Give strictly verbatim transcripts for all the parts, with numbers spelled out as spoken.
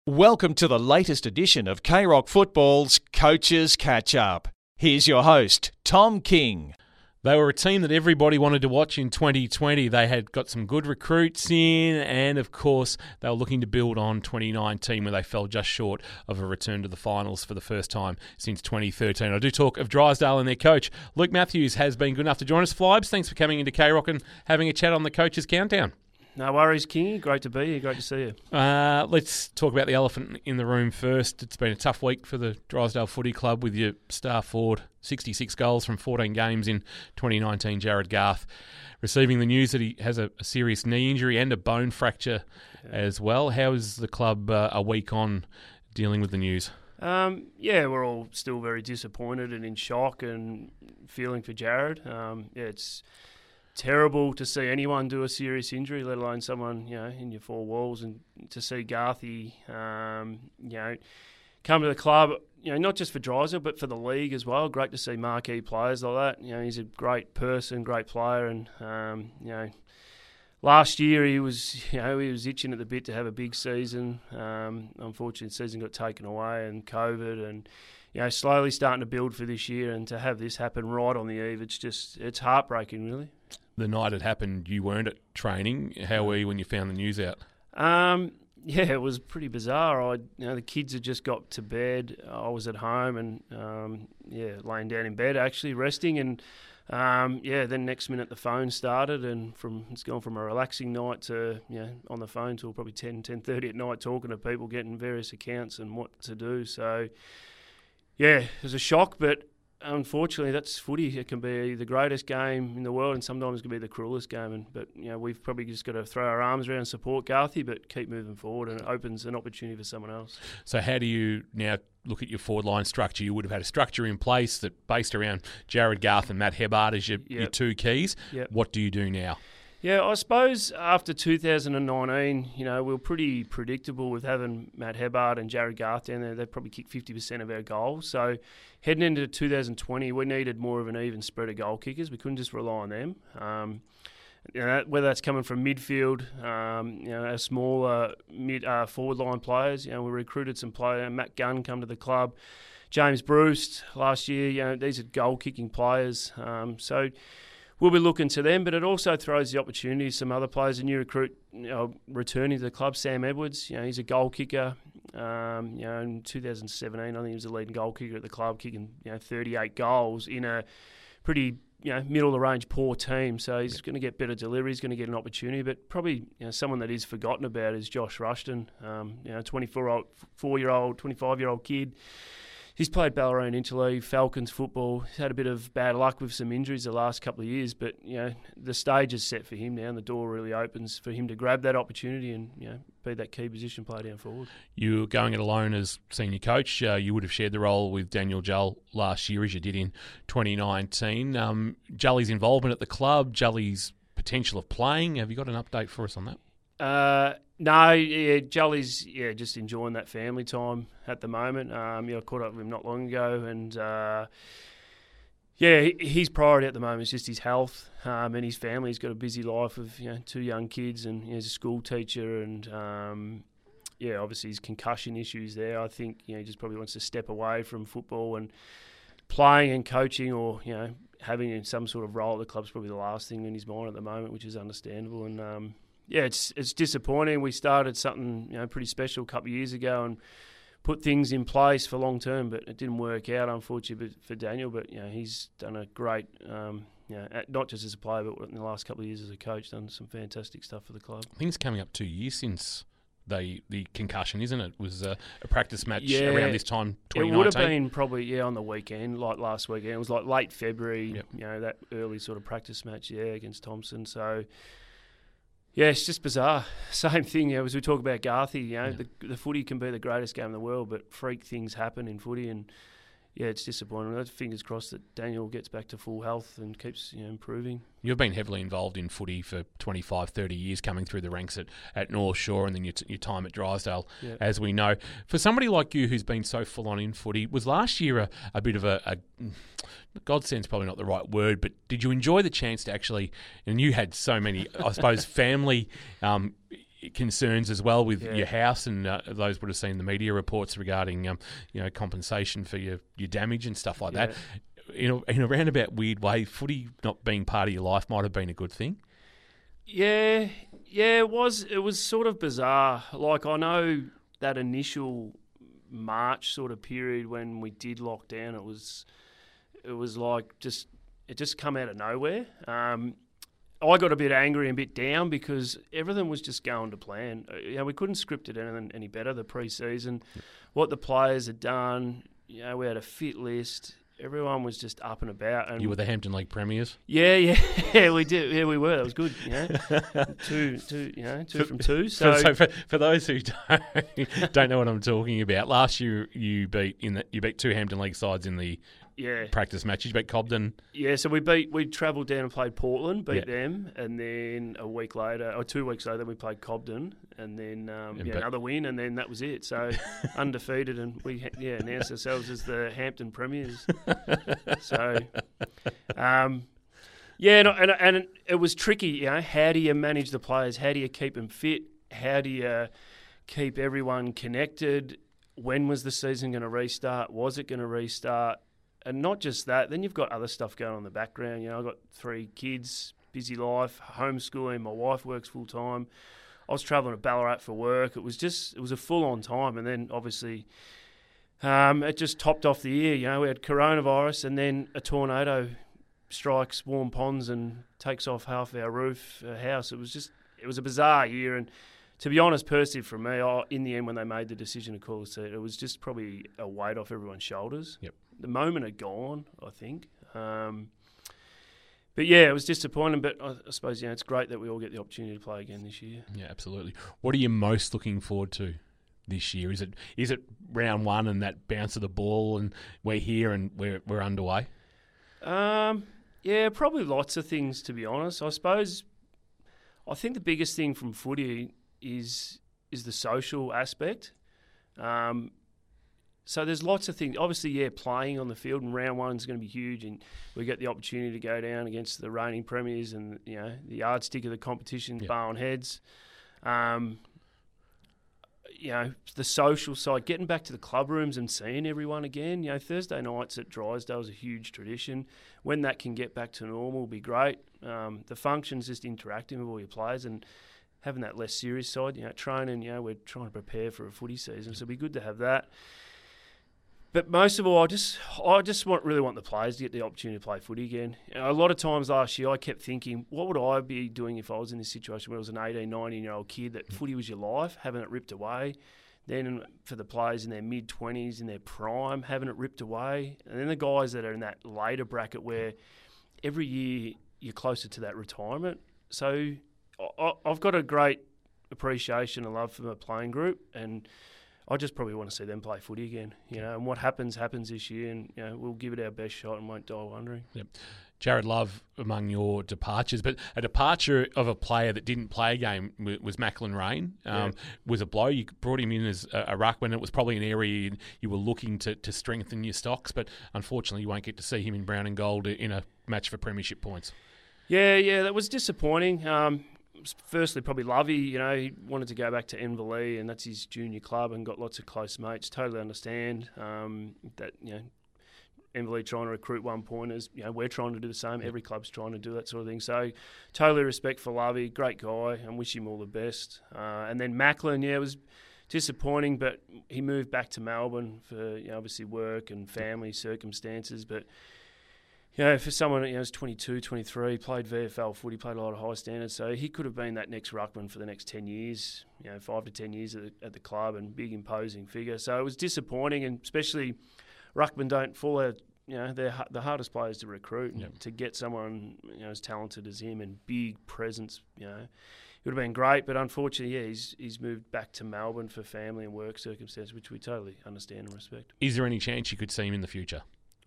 Welcome to the latest edition of K-Rock Football's Coaches Catch Up. Here's your host, Tom King. They were a team that everybody wanted to watch in twenty twenty. They had got some good recruits in, and of course, they were looking to build on twenty nineteen, where they fell just short of a return to the finals for the first time since twenty thirteen. I do talk of Drysdale and their coach. Luke Matthews has been good enough to join us. Flibes, thanks for coming into K-Rock and having a chat on the Coaches Countdown. No worries, King. Great to be here. Great to see you. Uh, let's talk about the elephant in the room first. It's been a tough week for the Drysdale Footy Club with your star forward, sixty-six goals from fourteen games in twenty nineteen, Jared Garth, receiving the news that he has a, a serious knee injury and a bone fracture yeah. as well. How is the club uh, a week on dealing with the news? Um, yeah, we're all still very disappointed and in shock and feeling for Jared. Um, yeah, it's terrible to see anyone do a serious injury, let alone someone, you know, in your four walls, and to see Garthy, um, you know, come to the club, you know, not just for Drysdale but for the league as well. Great to see marquee players like that. You know, he's a great person, great player, and um, you know, last year he was, you know, he was itching at the bit to have a big season. Um, unfortunately, the season got taken away, and COVID, and you know, slowly starting to build for this year, and to have this happen right on the eve, it's just, it's heartbreaking, really. The night it happened, you weren't at training. How were you when you found the news out? Um, yeah, it was pretty bizarre. I, you know, the kids had just got to bed. I was at home and, um, yeah, laying down in bed actually, resting. And, um, yeah, then next minute the phone started, and from it's gone from a relaxing night to, you know, on the phone till probably ten, ten thirty at night, talking to people, getting various accounts and what to do. So, yeah, it was a shock, but unfortunately, that's footy. It can be the greatest game in the world, and sometimes it can be the cruelest game. And but you know, we've probably just got to throw our arms around and support Garthy, but keep moving forward, and it opens an opportunity for someone else. So, how do you now look at your forward line structure? You would have had a structure in place that based around Jared Garth and Matt Hebbard as your, yep. your two keys. Yep. What do you do now? Yeah, I suppose after two thousand nineteen, you know, we were pretty predictable with having Matt Hebbard and Jared Garth down there. They probably kicked fifty percent of our goals. So heading into two thousand twenty, we needed more of an even spread of goal kickers. We couldn't just rely on them. Um, you know, whether that's coming from midfield, um, you know, our smaller mid uh, forward line players. You know, we recruited some players. Matt Gunn come to the club. James Bruce last year. You know, these are goal kicking players. Um, so. We'll be looking to them, but it also throws the opportunity to some other players. A new recruit, you know, returning to the club, Sam Edwards. You know, he's a goal kicker. Um, you know, in two thousand seventeen, I think he was the leading goal kicker at the club, kicking you know thirty-eight goals in a pretty you know middle of the range poor team. So he's yep. going to get better delivery. He's going to get an opportunity. But probably you know someone that is forgotten about is Josh Rushton. Um, you know, twenty-four year old, four year old, twenty-five year old kid. He's played Ballerine Interleague, Falcons football. He's had a bit of bad luck with some injuries the last couple of years, but you know the stage is set for him now, and the door really opens for him to grab that opportunity and you know be that key position player down forward. You going it alone as senior coach. Uh, you would have shared the role with Daniel Jull last year, as you did in twenty nineteen. Um, Jully's involvement at the club, Jully's potential of playing. Have you got an update for us on that? Uh, no, yeah, Jully's yeah just enjoying that family time at the moment. Um, yeah, I caught up with him not long ago, and uh, yeah, his priority at the moment is just his health um, and his family. He's got a busy life of you know two young kids, and you know, he's a school teacher, and um, yeah, obviously his concussion issues there. I think you know he just probably wants to step away from football, and playing and coaching, or you know having some sort of role at the club's probably the last thing in his mind at the moment, which is understandable. And um, yeah, it's it's disappointing. We started something you know pretty special a couple of years ago and put things in place for long term, but it didn't work out, unfortunately, for Daniel. But you know he's done a great, um, you know, not just as a player, but in the last couple of years as a coach, done some fantastic stuff for the club. I think it's coming up two years since the the concussion, isn't it? It was a, a practice match yeah, around this time, twenty nineteen. It would have been probably yeah on the weekend, like last weekend. It was like late February, yep. you know, that early sort of practice match, yeah, against Thompson. So. Yeah, it's just bizarre. Same thing, you know, as we talk about Garthy, you know, yeah. the, the footy can be the greatest game in the world, but freak things happen in footy, and yeah, it's disappointing. Fingers crossed that Daniel gets back to full health and keeps you know improving. You've been heavily involved in footy for twenty-five, thirty years, coming through the ranks at, at North Shore and then your, t- your time at Drysdale, yeah. as we know. For somebody like you who's been so full-on in footy, was last year a, a bit of a, a godsend's probably not the right word, but did you enjoy the chance to actually, and you had so many, I suppose, family um, concerns as well with Yeah. your house, and uh, those would have seen the media reports regarding um, you know, compensation for your, your damage and stuff like Yeah. that. In a, in a roundabout weird way, footy not being part of your life might have been a good thing. Yeah, yeah, it was. It was sort of bizarre. Like, I know that initial March sort of period when we did lock down, it was, it was like just it just come out of nowhere. Um, I got a bit angry and a bit down because everything was just going to plan. Uh, You know, we couldn't script it any, any better. The pre-season, what the players had done. You know, we had a fit list. Everyone was just up and about. And You were the Hampton League premiers. yeah, yeah, yeah, we did. Yeah, we were. That was good. You know, two, two, you know, two from two. So, So, so for, for those who don't, don't know what I'm talking about, last year you beat in the, you beat two Hampton League sides in the yeah, practice matches. You beat Cobden. yeah. So we beat. We travelled down and played Portland, beat Yeah. them, and then a week later, or two weeks later, we played Cobden, and then um, And yeah, but- another win, and then that was it. So undefeated, and we ha- yeah announced ourselves as the Hampton Premiers. So, um, yeah, no, and and it was tricky. You know, how do you manage the players? How do you keep them fit? How do you keep everyone connected? When was the season going to restart? Was it going to restart? And not just that, then you've got other stuff going on in the background. You know, I've got three kids, busy life, homeschooling. My wife works full time. I was travelling to Ballarat for work. It was just, it was a full on time. And then obviously, um, it just topped off the year. You know, we had coronavirus, and then a tornado strikes Warm Ponds and takes off half our roof, uh, house. It was just, it was a bizarre year. And to be honest, personally, for me, I, in the end, when they made the decision to call us, it was just probably a weight off everyone's shoulders. Yep. The moment had gone, I think. Um, but yeah, it was disappointing. But I, I suppose, you know, it's great that we all get the opportunity to play again this year. Yeah, absolutely. What are you most looking forward to this year? Is it is it round one and that bounce of the ball, and we're here and we're we're underway? Um, yeah, probably lots of things, to be honest. I suppose I think the biggest thing from footy is is the social aspect. Um, so there's lots of things. Obviously, yeah, playing on the field in round one is going to be huge, and we get the opportunity to go down against the reigning premiers and, you know, the yardstick of the competition, Yep. Barwon Heads. Um, you know, the social side, getting back to the club rooms and seeing everyone again. You know, Thursday nights at Drysdale is a huge tradition. When that can get back to normal will be great. Um, the function's just interacting with all your players and having that less serious side. You know, training, you know, we're trying to prepare for a footy season, so it'd be good to have that. But most of all, I just I just want really want the players to get the opportunity to play footy again. You know, a lot of times last year I kept thinking, what would I be doing if I was in this situation where I was an eighteen, nineteen-year-old kid that footy was your life, having it ripped away. Then for the players in their mid-twenties, in their prime, having it ripped away. And then the guys that are in that later bracket where every year you're closer to that retirement. So I, I've got a great appreciation and love for my playing group, and I just probably want to see them play footy again, you know. And what happens happens this year, and, you know, we'll give it our best shot and won't die wondering. Yep. Jared Love among your departures, but a departure of a player that didn't play a game w- was Macklin Rain. Um, Yeah. Was a blow. You brought him in as a, a ruckman. It was probably an area you, you were looking to, to strengthen your stocks, but unfortunately you won't get to see him in brown and gold in a match for premiership points. Yeah, yeah, that was disappointing. Um, firstly, probably Lovey, you know, he wanted to go back to Inverleigh, and that's his junior club, and got lots of close mates. Totally understand um, that, you know, Inverleigh trying to recruit one pointers, you know, we're trying to do the same. Every club's trying to do that sort of thing. So totally respect for Lovey, great guy, and wish him all the best. Uh, and then Macklin, yeah, it was disappointing, but he moved back to Melbourne for, you know, obviously work and family circumstances, but you know, for someone, you know, who's twenty-two, twenty-three, played V F L footy, played a lot of high standards, so he could have been that next ruckman for the next ten years, you know, five to ten years at the, at the club, and big imposing figure. So it was disappointing, and especially ruckman don't fall out, you know, they're the hardest players to recruit, and Yep. to get someone, you know, as talented as him and big presence, you know, it would have been great, but unfortunately, yeah, he's he's moved back to Melbourne for family and work circumstances, which we totally understand and respect. Is there any chance you could see him in the future?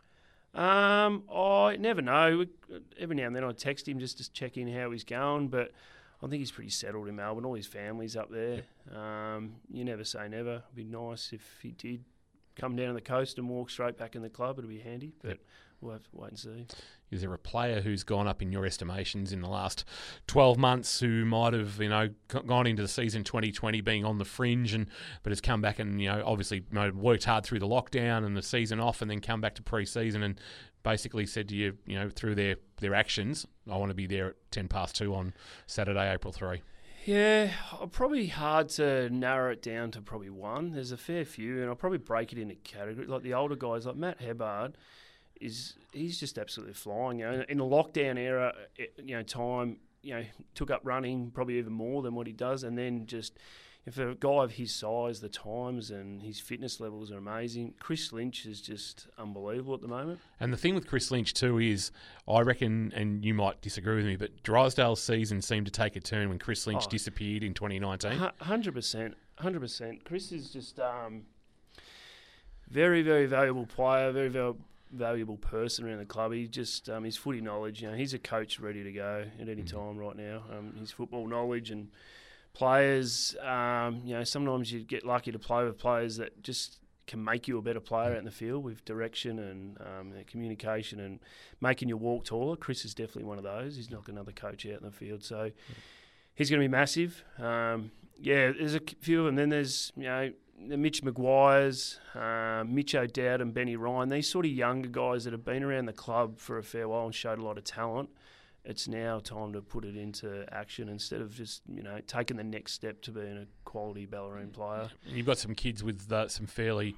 Um, I never know. Every now and then I text him just to check in how he's going, but I think he's pretty settled in Melbourne. All his family's up there. Um, you never say never. It'd be nice if he did come down to the coast and walk straight back in the club, it'll be handy. But yep. We'll have to wait and see. Is there a player who's gone up in your estimations in the last twelve months who might have, you know, gone into the season twenty twenty being on the fringe, and but has come back and, you know, obviously, you know, worked hard through the lockdown and the season off, and then come back to pre-season and basically said to you, you know, through their, their actions, I want to be there at ten past two on Saturday, April third? Yeah, probably hard to narrow it down to probably one. There's a fair few, and I'll probably break it into categories. Like the older guys, like Matt Hebbard, is he's just absolutely flying. You know, in the lockdown era, you know, time, you know, took up running probably even more than what he does, and then just if a guy of his size, the times and his fitness levels are amazing. Chris Lynch is just unbelievable at the moment. And the thing with Chris Lynch too is, I reckon, and you might disagree with me, but Drysdale's season seemed to take a turn when Chris Lynch oh, disappeared in twenty nineteen. one hundred percent, one hundred percent. Chris is just um, very, very valuable player, very, very valuable person around the club. He just um, his footy knowledge, you know, he's a coach ready to go at any mm-hmm. time right now. Um, his football knowledge and players, um, you know, sometimes you get lucky to play with players that just can make you a better player out in the field with direction and um, communication and making you walk taller. Chris is definitely one of those. He's knocking another coach out in the field, so he's going to be massive. Um, yeah, there's a few of them. Then there's, you know, the Mitch Maguires, uh, Mitch O'Dowd and Benny Ryan, these sort of younger guys that have been around the club for a fair while and showed a lot of talent. It's now time to put it into action instead of just, you know, taking the next step to being a quality Bellarine player. And you've got some kids with uh, some fairly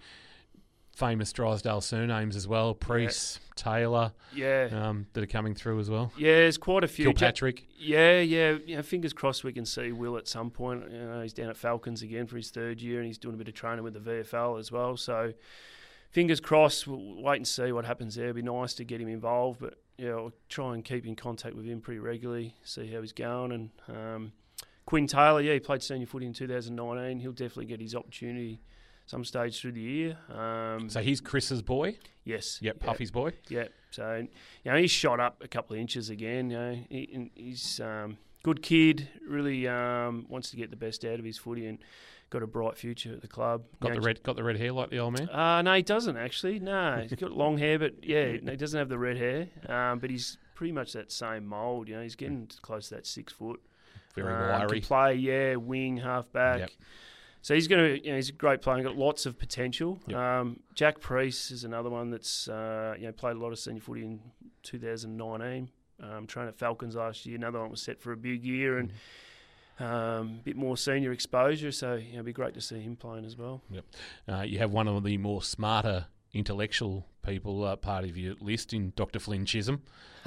famous Drysdale surnames as well, Priest, yeah. Taylor, yeah, um, that are coming through as well. Yeah, there's quite a few. Kilpatrick. Yeah, yeah. You know, fingers crossed we can see Will at some point. You know, he's down at Falcons again for his third year, and he's doing a bit of training with the V F L as well. So, fingers crossed. We'll wait and see what happens there. It'd be nice to get him involved, but yeah, I'll try and keep in contact with him pretty regularly, see how he's going. And um, Quinn Taylor, yeah, he played senior footy in two thousand nineteen. He'll definitely get his opportunity some stage through the year. Um, so he's Chris's boy? Yes. Yep, Puffy's boy? Yep. So, you know, he's shot up a couple of inches again. You know, he, he's um, good kid, really um, wants to get the best out of his footy and got a bright future at the club. Got you the know, red got the red hair like the old man? Uh, no, he doesn't actually. No, he's got long hair, but yeah, no, he doesn't have the red hair. Um, but he's pretty much that same mould. You know, he's getting close to that six foot. Very um, wiry. Can play, yeah, wing, half back. Yep. So he's going to, you know, he's a great player. He's got lots of potential. Yep. Um, Jack Priest is another one that's, uh, you know, played a lot of senior footy in two thousand nineteen. Um, trained at Falcons last year. Another one was set for a big year and a mm. um, bit more senior exposure. So, you know, it'd be great to see him playing as well. Yep. Uh, you have one of the more smarter intellectual people uh, part of your list in Doctor Flynn Chisholm.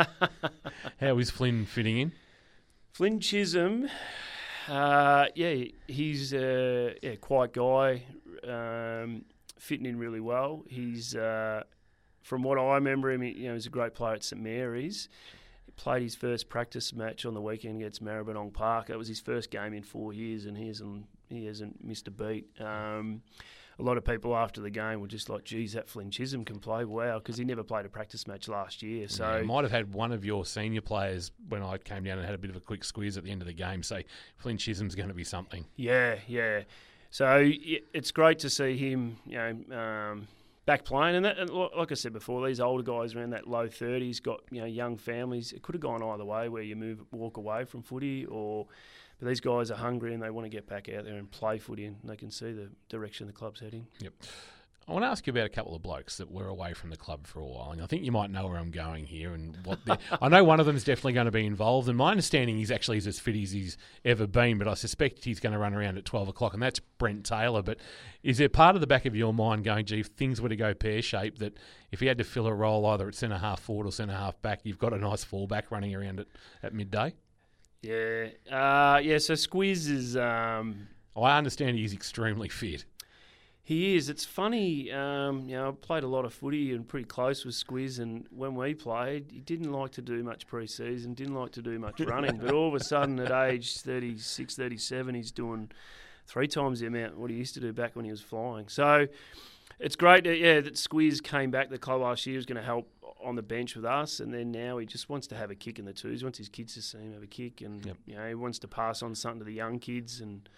How is Flynn fitting in? Flynn Chisholm... Uh, yeah, he's a yeah, quiet guy, um, fitting in really well. He's, uh, from what I remember him, you know, he's a great player at St Mary's. He played his first practice match on the weekend against Maribyrnong Park. That was his first game in four years, and he hasn't he hasn't missed a beat. Um, a lot of people after the game were just like, geez, that Flynn Chisholm can play, wow, because he never played a practice match last year. So yeah, might have had one of your senior players when I came down and had a bit of a quick squeeze at the end of the game say, Flynn Chisholm's going to be something. Yeah, yeah. So it's great to see him, you know, um, back playing. And, that, and like I said before, these older guys around that low thirties got, you know, young families. It could have gone either way, where you move, walk away from footy, or but these guys are hungry and they want to get back out there and play footy, and they can see the direction the club's heading. Yep. I want to ask you about a couple of blokes that were away from the club for a while, and I think you might know where I'm going here. And what I know one of them is definitely going to be involved, and my understanding he's actually is as fit as he's ever been, but I suspect he's going to run around at twelve o'clock, and that's Brent Taylor. But is there part of the back of your mind going, gee, if things were to go pear-shaped, that if he had to fill a role either at centre-half forward or centre-half back, you've got a nice fullback running around at, at midday? Yeah, uh, yeah. So Squiz is. Um, I understand he's extremely fit. He is. It's funny. Um, you know, I played a lot of footy and pretty close with Squiz, and when we played, he didn't like to do much pre-season, didn't like to do much running. But all of a sudden, at age thirty-six, thirty-seven, he's doing three times the amount what he used to do back when he was flying. So it's great. That, yeah, that Squiz came back. The club last year was going to help on the bench with us, and then now he just wants to have a kick in the twos. He wants his kids to see him have a kick, and yep. you know, he wants to pass on something to the young kids, and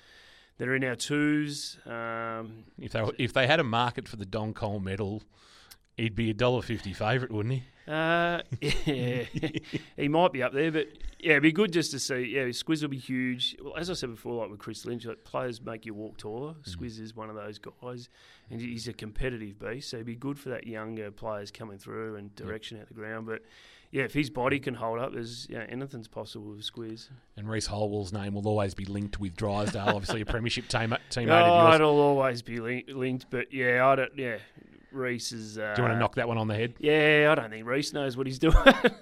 that are in our twos. Um, If they if they had a market for the Don Cole medal, he'd be a one dollar fifty favourite, wouldn't he? Uh, yeah, he might be up there, but yeah, it'd be good just to see. Yeah, Squiz will be huge. Well, as I said before, like with Chris Lynch, like players make you walk taller. Mm. Squiz is one of those guys, and he's a competitive beast. So it'd be good for that younger players coming through and direction yep. out the ground. But yeah, if his body can hold up, there's yeah, anything's possible with Squiz. And Reece Holwell's name will always be linked with Drysdale, obviously a premiership team, teammate oh, of yours. It'll always be link, linked, but yeah, I don't. Yeah. Reece is... Uh, Do you want to knock that one on the head? Yeah, I don't think Reece knows what he's doing.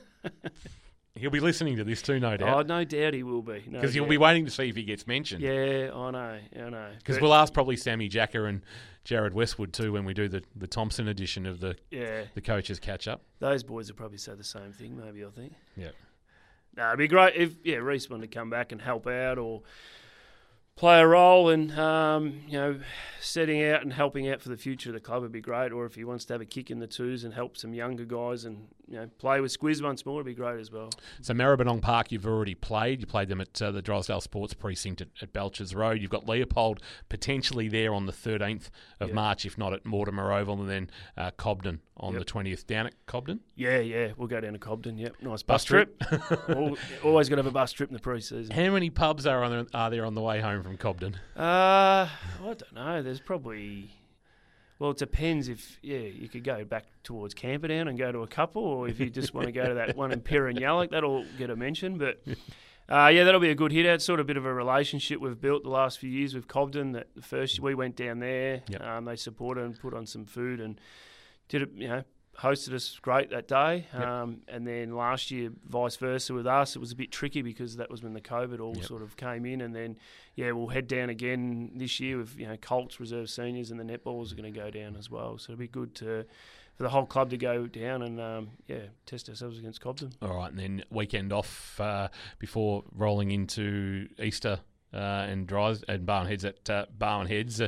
He'll be listening to this too, no doubt. Oh, no doubt he will be. Because no you'll be waiting to see if he gets mentioned. Yeah, I know, I know. Because we'll ask probably Sammy Jacker and Jared Westwood too when we do the, the Thompson edition of the yeah. the coaches catch-up. Those boys will probably say the same thing, maybe, I think. Yeah. No, it'd be great if, yeah, Reece wanted to come back and help out or play a role in, um, you know, setting out and helping out for the future of the club would be great. Or if he wants to have a kick in the twos and help some younger guys and, you know, play with Squiz once more, it'd be great as well. So Maribyrnong Park, you've already played. You played them at uh, the Drysdale Sports Precinct at, at Belchers Road. You've got Leopold potentially there on the thirteenth of yep. March, if not at Mortimer Oval, and then uh, Cobden on yep. the twentieth. Down at Cobden? Yeah, yeah. We'll go down to Cobden, yep. Nice bus, bus trip. trip. Always got to have a bus trip in the pre-season. How many pubs are, on the, are there on the way home from Cobden? Uh, I don't know. There's probably... Well, it depends if, yeah, you could go back towards Camperdown and go to a couple, or if you just want to go to that one in Perrinyalloc, that'll get a mention. But, uh, yeah, that'll be a good hit out. Sort of a bit of a relationship we've built the last few years with Cobden. That the first we went down there, yep. um, they supported and put on some food and did it, you know, hosted us great that day. Yep. Um, and then last year, vice versa with us, it was a bit tricky because that was when the COVID all yep. sort of came in. And then, yeah, we'll head down again this year with, you know, Colts, reserve seniors, and the netballs are going to go down as well. So it'll be good to for the whole club to go down and, um, yeah, test ourselves against Cobden. All right, and then weekend off uh, before rolling into Easter uh, and Dries and Barwon Heads at uh, Barwon Heads. Uh,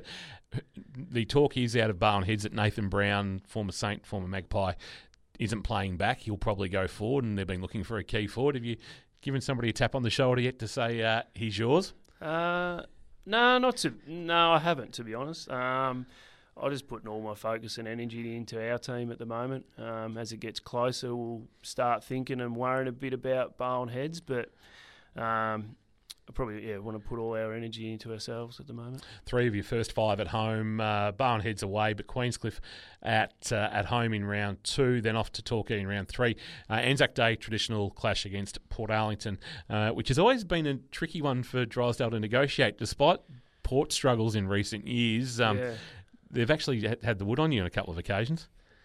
the talk is out of Barwon Heads that Nathan Brown, former Saint, former Magpie, isn't playing back. He'll probably go forward, and they've been looking for a key forward. Have you given somebody a tap on the shoulder yet to say uh, he's yours? Uh, no, not to. No, I haven't, to be honest. Um, I'm just putting all my focus and energy into our team at the moment. Um, as it gets closer, we'll start thinking and worrying a bit about Barwon Heads, but um, I probably yeah want to put all our energy into ourselves at the moment. Three of your first five at home. Uh, Barwon Heads away, but Queenscliff at uh, at home in round two, then off to Torquay in round three. Uh, Anzac Day, traditional clash against Port Arlington, uh, which has always been a tricky one for Drysdale to negotiate, despite Port struggles in recent years. Um, yeah. They've actually had the wood on you on a couple of occasions.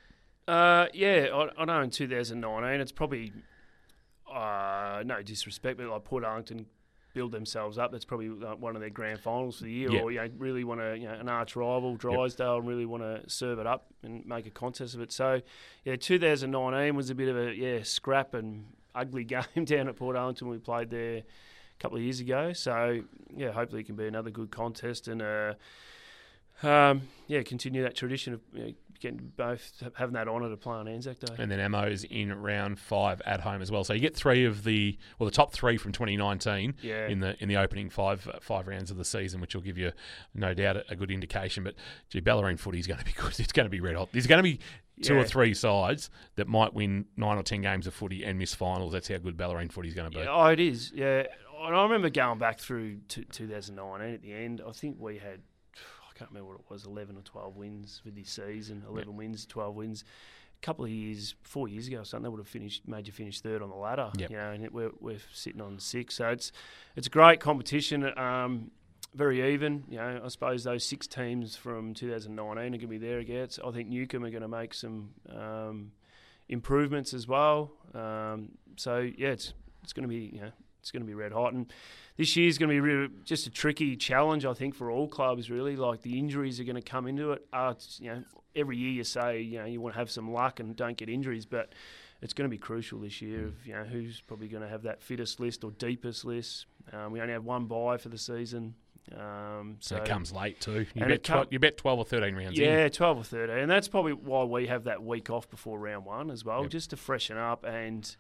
Uh, yeah, I, I know in two thousand nineteen, it's probably, uh, no disrespect, but like Port Arlington build themselves up. That's probably one of their grand finals for the year, yep. or you know, really want to, you know, an arch rival, Drysdale, yep. and really want to serve it up and make a contest of it. So, yeah, two thousand nineteen was a bit of a yeah scrap and ugly game down at Port Arlington. We played there a couple of years ago. So, yeah, hopefully it can be another good contest and uh, um, yeah, continue that tradition of you know, getting both having that honour to play on Anzac Day. And then Ammo's in round five at home as well. So you get three of the well, the top three from twenty nineteen yeah. in the in the opening five uh, five rounds of the season, which will give you no doubt a, a good indication. But gee, Bellarine footy is going to be good. It's going to be red hot. There's going to be two yeah. or three sides that might win nine or ten games of footy and miss finals. That's how good Bellarine footy is going to be. Yeah, oh, it is. Yeah, and I remember going back through to two thousand nineteen at the end. I think we had. I can't remember what it was, eleven or twelve wins with this season, eleven yep. wins, twelve wins. A couple of years, four years ago or something, they would have finished, made you finish third on the ladder, yep. you know, and it, we're, we're sitting on six. So it's it's a great competition, um, very even. You know, I suppose those six teams from two thousand nineteen are going to be there again. I think Newcombe are going to make some um, improvements as well. Um, so, yeah, it's it's going to be, you know, it's going to be red hot. And this year's going to be really just a tricky challenge, I think, for all clubs, really. Like, the injuries are going to come into it. Uh, you know, every year you say, you know, you want to have some luck and don't get injuries, but it's going to be crucial this year of, you know, who's probably going to have that fittest list or deepest list. Um, we only have one bye for the season. Um, so and it comes late too. You, and bet, com- tw- you bet twelve or thirteen rounds yeah, in. Yeah, twelve or thirteen. And that's probably why we have that week off before round one as well, yep. just to freshen up and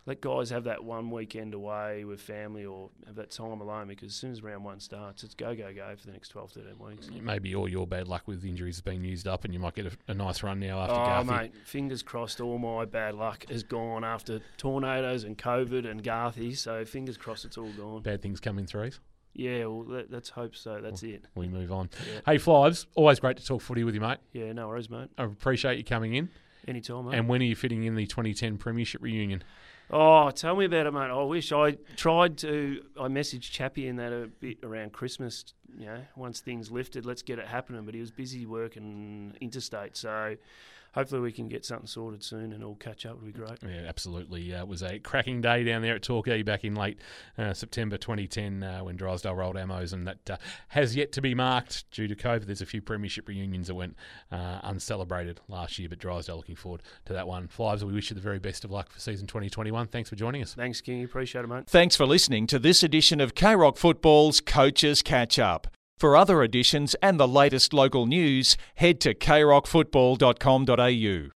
let guys have that one weekend away with family or have that time alone, because as soon as round one starts, it's go, go, go for the next twelve, thirteen weeks. Maybe all your bad luck with injuries has been used up and you might get a, a nice run now after Oh, Garthy. mate, fingers crossed all my bad luck is gone after tornadoes and COVID and Garthy, so fingers crossed it's all gone. Bad things come in threes. Yeah, well, let, let's hope so. That's well, it. We move on. Yeah. Hey, Flives, always great to talk footy with you, mate. Yeah, no worries, mate. I appreciate you coming in. Anytime, mate. And when are you fitting in the twenty ten Premiership reunion? Oh, tell me about it, mate. I wish I tried to. I messaged Chappie in that a bit around Christmas. You know, once things lifted, let's get it happening. But he was busy working interstate, so hopefully we can get something sorted soon and all catch up. It'll be great. Yeah, absolutely. Uh, it was a cracking day down there at Torquay back in late uh, September twenty ten uh, when Drysdale rolled Amos, and that uh, has yet to be marked due to COVID. There's a few Premiership reunions that went uh, uncelebrated last year, but Drysdale looking forward to that one. Flives, we wish you the very best of luck for season twenty twenty-one. Thanks for joining us. Thanks, King. Appreciate it, mate. Thanks for listening to this edition of K-Rock Football's Coaches Catch Up. For other editions and the latest local news, head to k rock football dot com dot a u.